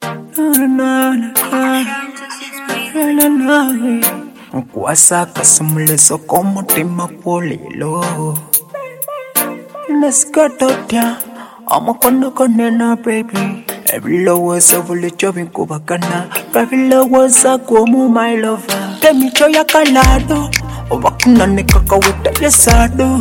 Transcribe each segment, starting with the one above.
Kuwasaka simuliso k'omutima gw'olilo. Let's go down. Amukono konena baby. Ebirowoozo bulijjo binkubagana. Ebirowoozo gwomu my lover. Emico ya kalado oba kunanika kaweta yesado.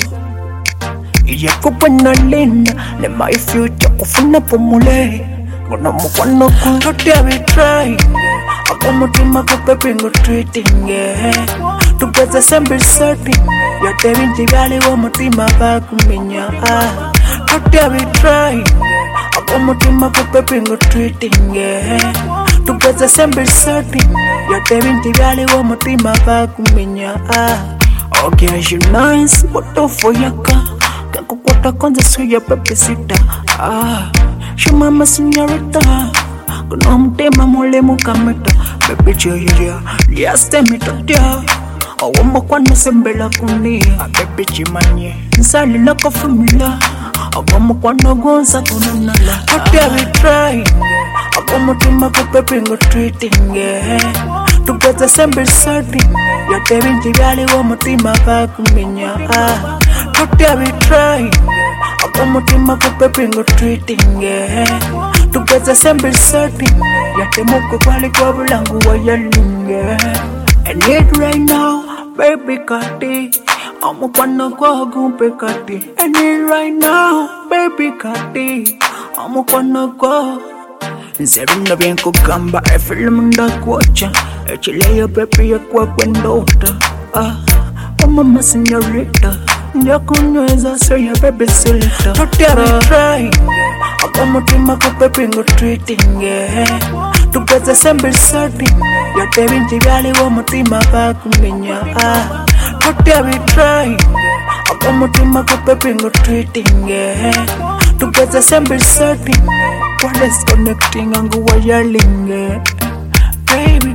Yekubwe nalinda ne my future kufuna pomule. Gonna mukwano ku today we try. Akumutima ko baby ngo treating yeah. Tugeze sembe setting. Yatebinti byali wo mutima bakumenya. Today we try. Akumutima ko baby ngo treating yeah. Tugeze sembe setting. Yatebinti byali wo mutima bakumenya. Okay, you nice, what the for yaka? Kakukota konza suya baby sita. She mama señorita. Kuno mtema mole mukameta. Baby choya, liaste mitodia. Awomba kwano sembela kunia. Baby chimanye, nsali lako familia. Awomba kwano gonza kununala. Today we try. Awomba tima ko baby ngo treating yeah. Tugeze sembe setting. Yatebinti byali wo mutima bakumenya. Today we try. Akumutima ko baby ngo treating yeah. Tugeze sembe setting. Yatemuko kwali kwa bulangu wa yalinge. I need right now, baby kati. Amukwano kwa gumpe kati. I need right now, baby kati. Amukwano kwa Nzebina bien kugamba film ndakuacha. Echileyo baby ya kwa kwendota. Mama señorita. Nyakunyweza soya baby silita. Today we try. Akumutima ko baby ngo treating yeah. Tugeze sembe setting. Yatebinti byali wo mutima bakumenya. Today we try. Akumutima ko baby ngo treating yeah. Tugeze sembe setting. What is connecting angu wa yalinge. Baby